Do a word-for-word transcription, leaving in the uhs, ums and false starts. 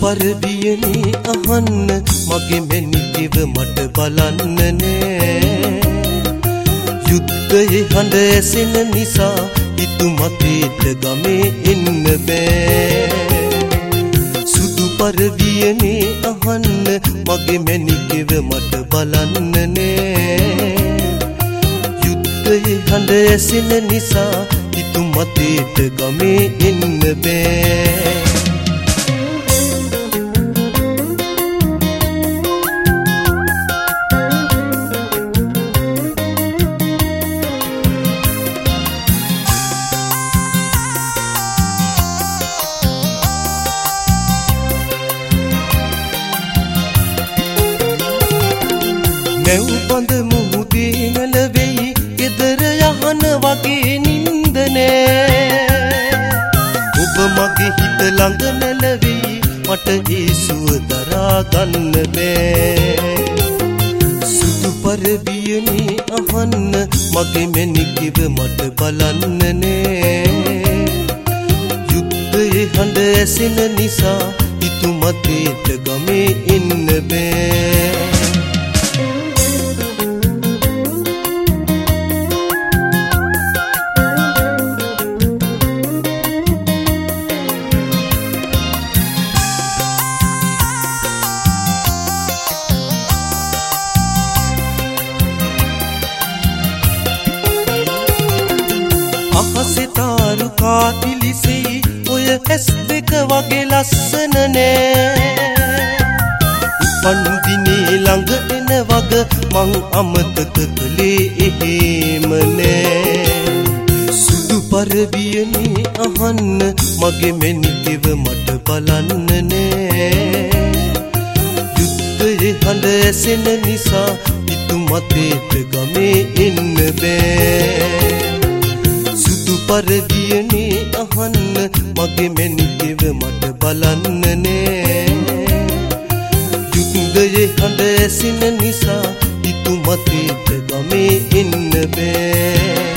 පරදියනේ අහන්න මගේ මෙනිතිව මට බලන්න නෑ යුද්ධයේ හඬ ඇසෙන නිසා ඉතු මතේට ගමේ එන්න බෑ සුදු පරදියනේ අහන්න මගේ මෙනිතිව මට බලන්න නෑ යුද්ධයේ හඬ ඇසෙන නිසා ඉතු මතේට ගමේ එන්න බෑ නැව් බඳ මුහුදේ නැලවෙයි ගෙදර යහන වගේ නින්ද නෑ ඔබ මගේ හිත ළඟ නැලවෙයි මට ඒ සුව දරා ගන්න බෑ සුදු පරදියනේ අහන්න මගේ මෙනිකිව මට බලන්න නෑ යුද්ධයේ හඬ ඇසෙන නිසා ඉතු මතේට ගමේ එන්න බෑ අහසෙතාරු කාතිලිසෙයි ඔය ඇස් දෙක වගේ ලස්සන නෑ උපන් දිනේ ළඟ එන වග මං අමතක කළේ එහෙම නෑ සුදු පරදියනේ අහන්න මගේ මෙනිතිව මට බලන්න නෑ යුද්ධයේ හඬ ඇසෙන නිසා ඉතු මතේට ගමේ එන්න බෑ පරදියනේ අහන්න මගේ මෙනිතිව මට බලන්න නෑ යුද්ධයේ හඬ ඇසෙන නිසා ඉතු මතේට ගමේ එන්න බෑ